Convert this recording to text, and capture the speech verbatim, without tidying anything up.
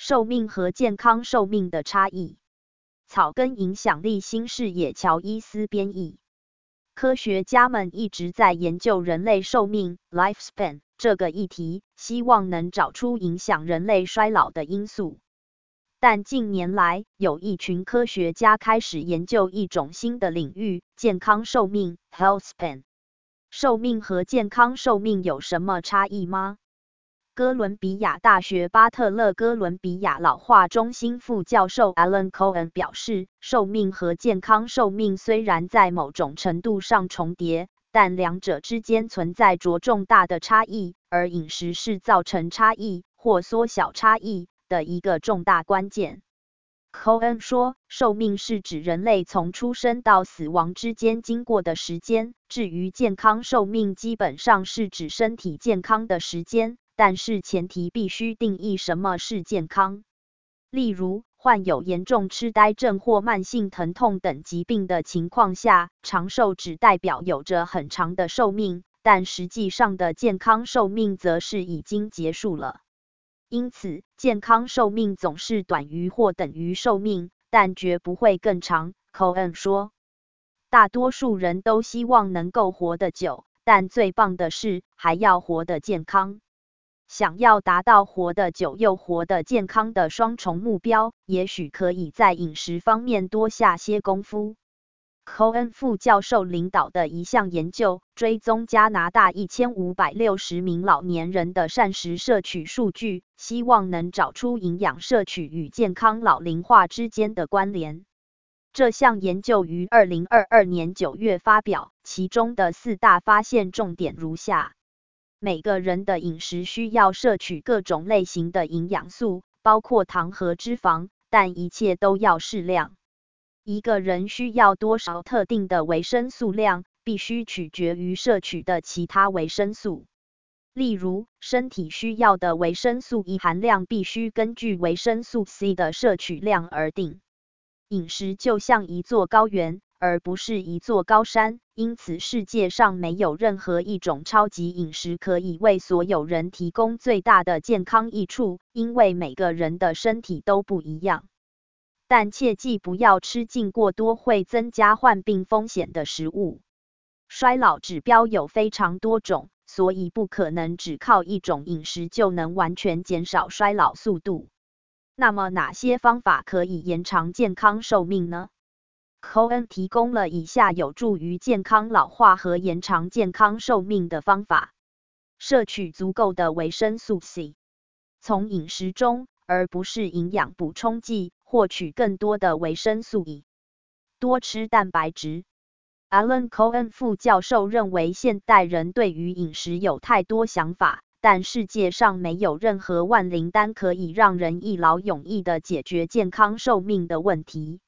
寿命和健康寿命的差异。草根影响力新视野乔伊斯编译。科学家们一直在研究人类寿命 lifespan 这个议题，希望能找出影响人类衰老的因素。但近年来，有一群科学家开始研究一种新的领域——健康寿命 health span。寿命和健康寿命有什么差异吗？哥伦比亚大学巴特勒哥伦比亚老化中心副教授 Alan Cohen 表示，寿命和健康寿命虽然在某种程度上重叠，但两者之间存在着重大的差异，而饮食是造成差异或缩小差异的一个重大关键。Cohen 说，寿命是指人类从出生到死亡之间经过的时间，至于健康寿命基本上是指身体健康的时间，但是前提必须定义什么是健康。例如，患有严重痴呆症或慢性疼痛等疾病的情况下，长寿只代表有着很长的寿命，但实际上的健康寿命则是已经结束了。因此，健康寿命总是短于或等于寿命，但绝不会更长。Cohen 说，大多数人都希望能够活得久，但最棒的是还要活得健康。想要达到活得久又活得健康的双重目标，也许可以在饮食方面多下些功夫。Cohen 副教授领导的一项研究，追踪加拿大一千五百六十名老年人的膳食摄取数据，希望能找出营养摄取与健康老龄化之间的关联。这项研究于二零二二年九月发表，其中的四大发现重点如下：每个人的饮食需要摄取各种类型的营养素，包括糖和脂肪，但一切都要适量。一个人需要多少特定的维生素量，必须取决于摄取的其他维生素。例如，身体需要的维生素 E 含量必须根据维生素 C 的摄取量而定。饮食就像一座高原，而不是一座高山，因此世界上没有任何一种超级饮食可以为所有人提供最大的健康益处，因为每个人的身体都不一样。但切记不要吃进过多会增加患病风险的食物。衰老指标有非常多种，所以不可能只靠一种饮食就能完全减少衰老速度。那么哪些方法可以延长健康寿命呢？ Cohen 提供了以下有助于健康老化和延长健康寿命的方法：摄取足够的维生素 C， 从饮食中，而不是营养补充剂，获取更多的维生素 E， 多吃蛋白质。Alan Cohen 副教授认为现代人对于饮食有太多想法，但世界上没有任何万灵丹可以让人一劳永逸地解决健康寿命的问题。